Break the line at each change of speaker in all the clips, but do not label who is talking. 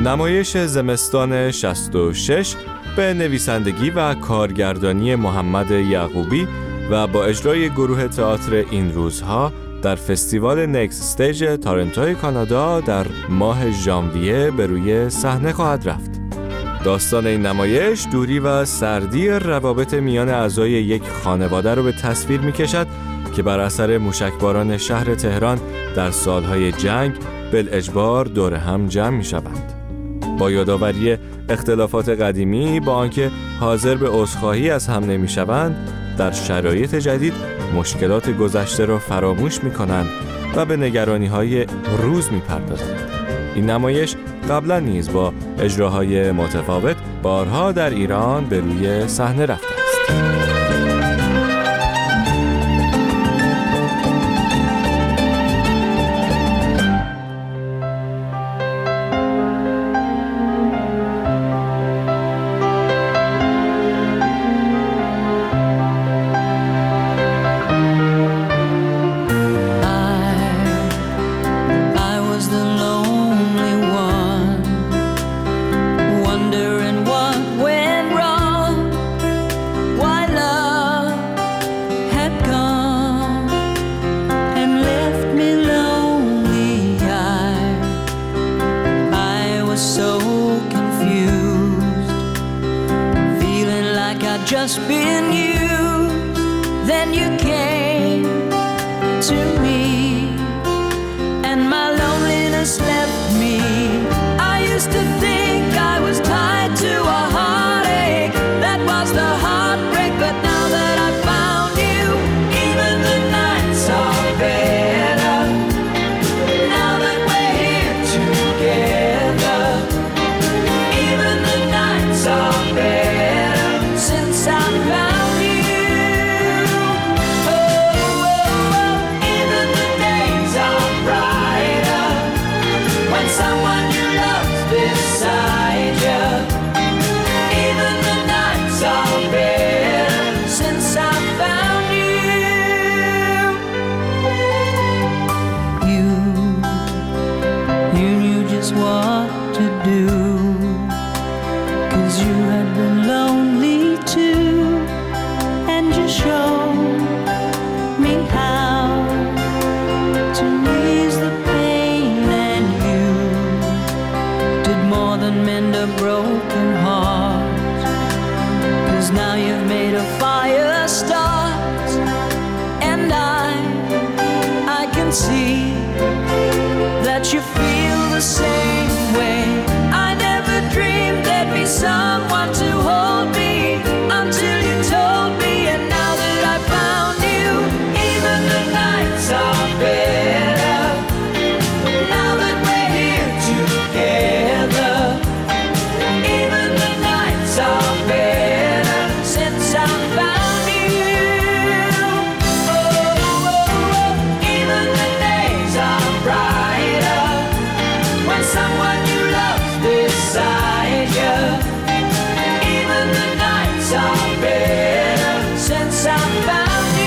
نمایش زمستان 66 به نویسندگی و کارگردانی محمد یعقوبی و با اجرای گروه تئاتر این روزها در فستیوال نکست استیج تورنتو کانادا در ماه ژانویه به روی صحنه خواهد رفت. داستان این نمایش دوری و سردی روابط میان اعضای یک خانواده رو به تصویر می‌کشد که بر اثر موشکباران شهر تهران در سالهای جنگ بالاجبار دور هم جمع می‌شوند. با یادآوری اختلافات قدیمی با آنکه حاضر به عذرخواهی از هم نمی‌شوند، در شرایط جدید مشکلات گذشته را فراموش می‌کنند و به نگرانی‌های روز می‌پردازند. این نمایش قبلا نیز با اجراهای متفاوت بارها در ایران به روی صحنه رفته است.
Just been used, then you came to me, and my loneliness left me. I used to think I was tied to a heartache, that was the heartbreak, but now that I found you, even the nights are better, now that we're here together, even the nights are better. What to do, 'cause you had been lonely too, and you showed me how to ease the pain, and you did more than mend a broken heart, 'cause now you've made a fire start, and I can see that you feel the same way. I never dreamed there'd be someone to hold me until you told me, and now that I found you, even the nights are better, now that we're here together, even the nights are better since I found you. Even the days are brighter when someone you love beside you. Even the nights are better since I found you.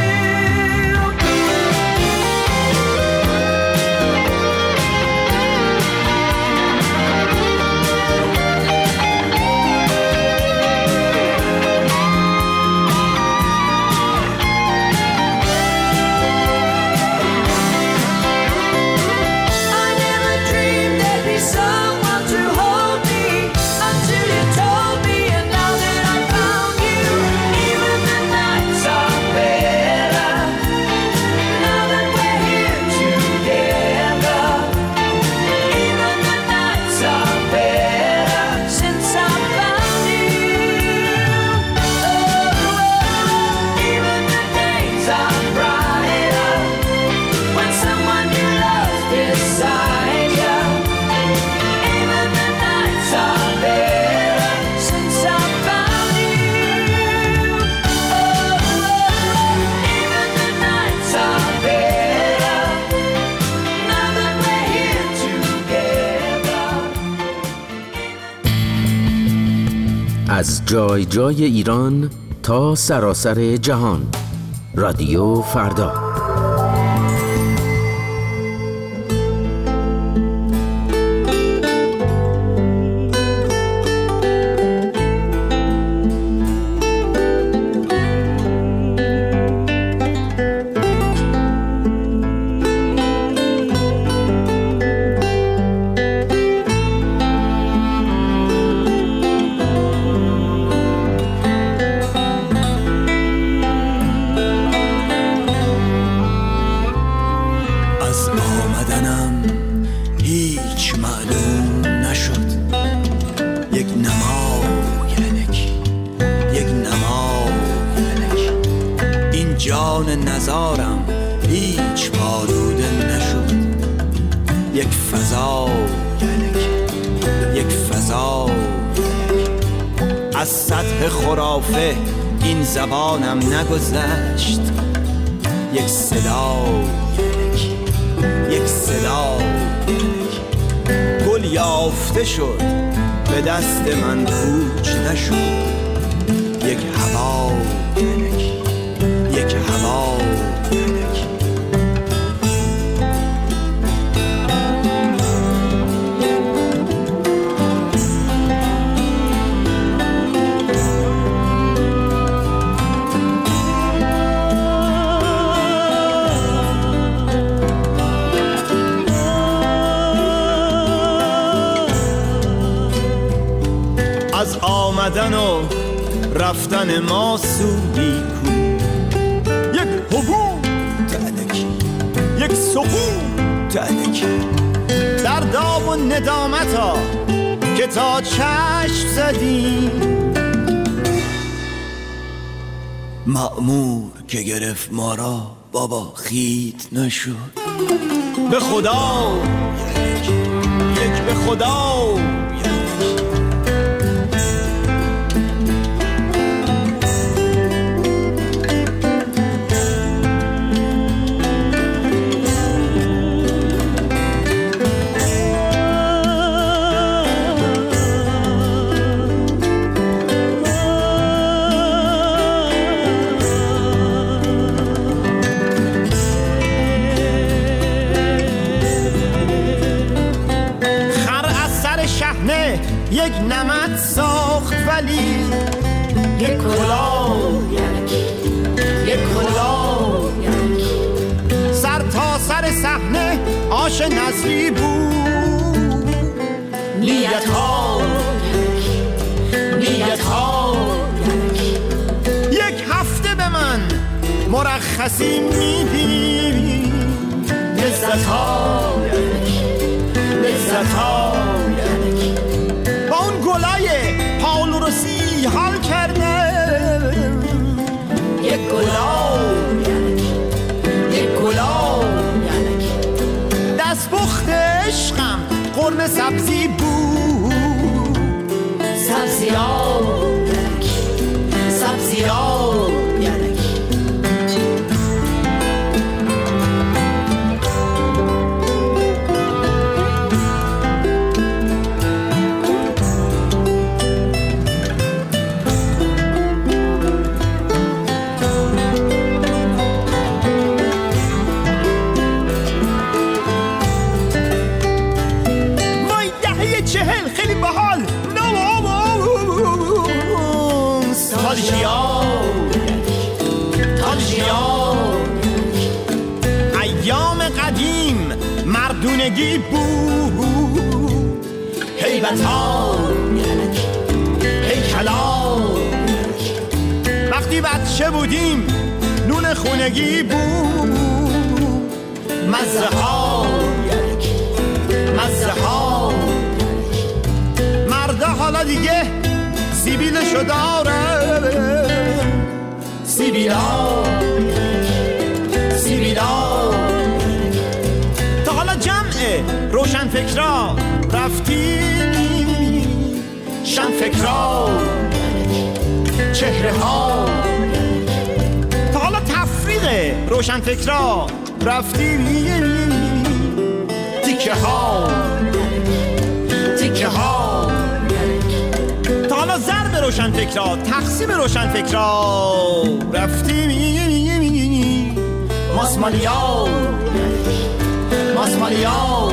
از جای جای ایران تا سراسر جهان، رادیو فردا.
آمدنم هیچ معلوم نشد. یک نمای الکی، یک نمای الکی، این جان نزارم هیچ پالوده نشد. یک فضا الکی، یک فضا الکی، از سطح خرافه این زبانم نگذشت. یک صدا الکی، یک صدا الکی، گل یافته شد به دست من کوچ نشد. یک هوا الکی، یک هوا الکی. از آمدن و رفتن ما سودی کو، یک حبوط الکی، یک سقوط الکی، در داغ و ندامتا که تا چشم زدیم. مأمور که گرفت ما را بابا خیت نشد. به خدا یک به خدا یک نمد ساخت ولی یک کلاه یکی، یک کلاه یکی، سر تا سر صحنه آش نظری بود. نیت ها یکی، نیت ها یکی، یک هفته به من مرخصی میدی. لذت ها یکی، لذت ها یکی، با اون گلای پاولو روسی حال کرده. یک گلای یکی، یک گلای یکی، دست پخت عشقم قرمه سبزی بود. سبزی ها یکی، سبزی ها یکی. ایام قدیم مردونگی بود. هیبتا هیکلا، وقتی بچه بودیم نون خونگی بود. مزه ها مزه ها، مرده حالا دیگه سیبیلشو داره. سیبیلا سیبیلا، تا حالا جمع روشن فکرا رفتی. شن فکرا چهره ها، تا حالا تفریق روشن فکرا رفتی. تیکه ها تیکه ها، تا حالا ضرب روشن فکرا تقسیم روشن فکرا رفتی. ماسمالیا ماسمالیا،